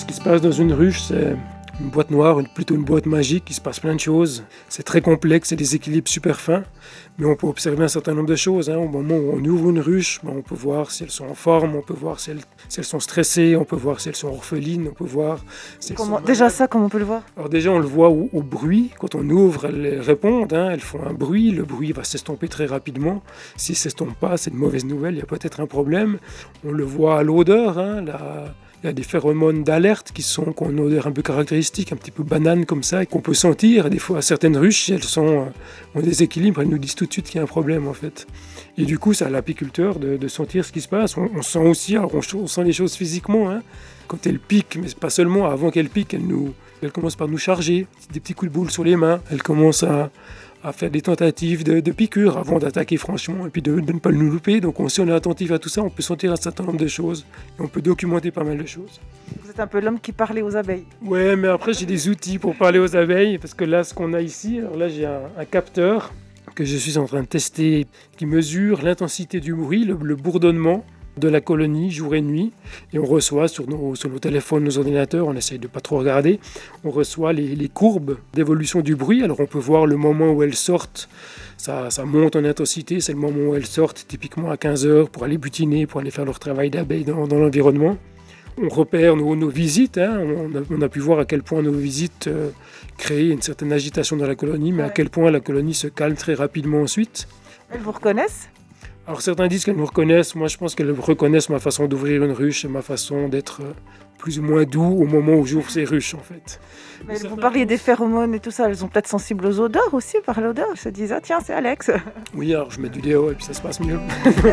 Ce qui se passe dans une ruche, c'est une boîte noire, plutôt une boîte magique, il se passe plein de choses. C'est très complexe, c'est des équilibres super fins, mais on peut observer un certain nombre de choses. Au moment où on ouvre une ruche, on peut voir si elles sont en forme, on peut voir si elles sont stressées, on peut voir si elles sont orphelines, on peut voir si elles sont malades. Déjà ça, comment on peut le voir? Alors déjà, on le voit au bruit. Quand on ouvre, elles répondent, elles font un bruit. Le bruit va s'estomper très rapidement. S'il ne s'estompe pas, c'est une mauvaise nouvelle, il y a peut-être un problème. On le voit à l'odeur, il y a des phéromones d'alerte qui ont une odeur un peu caractéristique, un petit peu banane comme ça, et qu'on peut sentir. Des fois, à certaines ruches, si elles ont des équilibres, elles nous disent tout de suite qu'il y a un problème en fait. Et du coup, c'est à l'apiculteur de sentir ce qui se passe. On sent aussi, alors on sent les choses physiquement. Quand elles piquent, mais pas seulement, avant qu'elles piquent, elles commencent par nous charger, des petits coups de boule sur les mains. Elles commencent à faire des tentatives de piqûres avant d'attaquer franchement et puis de ne pas nous louper. Donc si on est attentif à tout ça, on peut sentir un certain nombre de choses et on peut documenter pas mal de choses. Vous êtes un peu l'homme qui parlait aux abeilles. Ouais, mais après j'ai des outils pour parler aux abeilles parce que là, ce qu'on a ici, alors là j'ai un capteur que je suis en train de tester qui mesure l'intensité du bruit, le bourdonnement de la colonie jour et nuit, et on reçoit sur nos téléphones, nos ordinateurs, on essaye de pas trop regarder, on reçoit les courbes d'évolution du bruit. Alors on peut voir le moment où elles sortent, ça monte en intensité, c'est le moment où elles sortent typiquement à 15h pour aller butiner, pour aller faire leur travail d'abeille dans l'environnement. On repère nos visites, on a pu voir à quel point nos visites créent une certaine agitation dans la colonie, mais à quel point la colonie se calme très rapidement ensuite. Elles vous reconnaissent ? Alors certains disent qu'elles me reconnaissent, moi je pense qu'elles reconnaissent ma façon d'ouvrir une ruche et ma façon d'être plus ou moins doux au moment où j'ouvre ces ruches en fait. Mais vous parliez des phéromones et tout ça, elles sont peut-être sensibles aux odeurs aussi, par l'odeur, elles se disent « Ah tiens, c'est Alex !» Oui, alors je mets du déo et puis ça se passe mieux.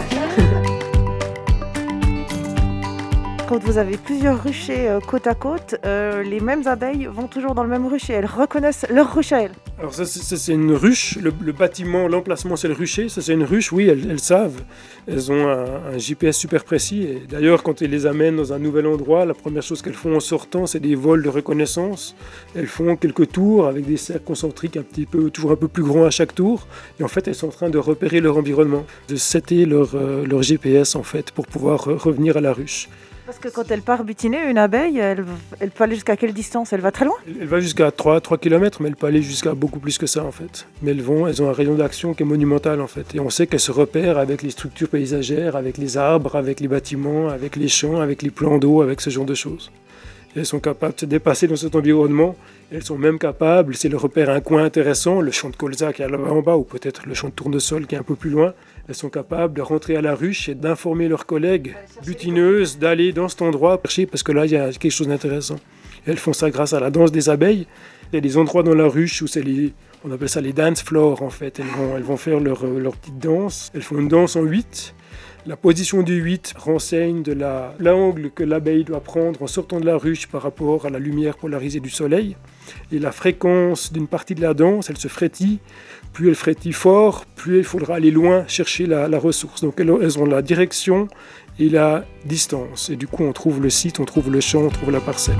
Quand vous avez plusieurs ruchers côte à côte, les mêmes abeilles vont toujours dans le même rucher, elles reconnaissent leur ruche à elles. Alors ça c'est une ruche, le bâtiment, l'emplacement c'est le rucher, ça c'est une ruche, oui, elles savent. Elles ont un GPS super précis et d'ailleurs quand ils les amènent dans un nouvel endroit, la première chose qu'elles font en sortant c'est des vols de reconnaissance. Elles font quelques tours avec des cercles concentriques toujours un peu plus grands à chaque tour et en fait elles sont en train de repérer leur environnement, de setter leur GPS en fait pour pouvoir revenir à la ruche. Parce que quand elle part butiner, une abeille, elle peut aller jusqu'à quelle distance? Elle va très loin? Elle va jusqu'à 3 km, mais elle peut aller jusqu'à beaucoup plus que ça en fait. Mais elles ont un rayon d'action qui est monumental en fait. Et on sait qu'elles se repèrent avec les structures paysagères, avec les arbres, avec les bâtiments, avec les champs, avec les plans d'eau, avec ce genre de choses. Et elles sont capables de se dépasser dans cet environnement. Elles sont même capables, si elles repèrent un coin intéressant, le champ de colza qui est là-bas en bas, ou peut-être le champ de tournesol qui est un peu plus loin, elles sont capables de rentrer à la ruche et d'informer leurs collègues butineuses d'aller dans cet endroit chercher parce que là, il y a quelque chose d'intéressant. Elles font ça grâce à la danse des abeilles. Il y a des endroits dans la ruche où on appelle ça les dance floors en fait. Elles vont faire leur petite danse. Elles font une danse en 8. La position du 8 renseigne de l'angle que l'abeille doit prendre en sortant de la ruche par rapport à la lumière polarisée du soleil. Et la fréquence d'une partie de la danse, elle se frétille. Plus elle frétille fort, plus il faudra aller loin chercher la ressource. Donc elles ont la direction et la distance. Et du coup, on trouve le site, on trouve le champ, on trouve la parcelle.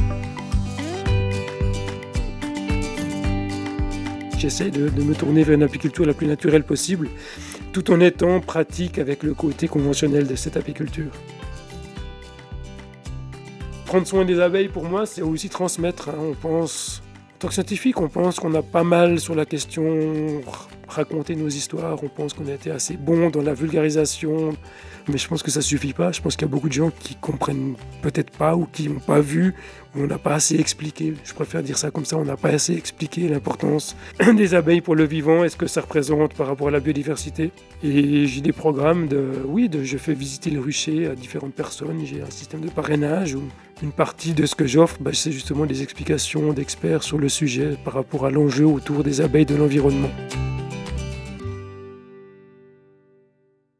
J'essaie de me tourner vers une apiculture la plus naturelle possible, tout en étant pratique avec le côté conventionnel de cette apiculture. Prendre soin des abeilles, pour moi, c'est aussi transmettre. On pense, en tant que scientifique, on pense qu'on a pas mal sur la question, raconter nos histoires, on pense qu'on a été assez bon dans la vulgarisation, mais je pense que ça suffit pas. Je pense qu'il y a beaucoup de gens qui comprennent peut-être pas ou qui n'ont pas vu, ou on n'a pas assez expliqué. Je préfère dire ça comme ça, on n'a pas assez expliqué l'importance des abeilles pour le vivant et ce que ça représente par rapport à la biodiversité. Et j'ai des programmes je fais visiter le rucher à différentes personnes, j'ai un système de parrainage où une partie de ce que j'offre, c'est justement des explications d'experts sur le sujet par rapport à l'enjeu autour des abeilles de l'environnement.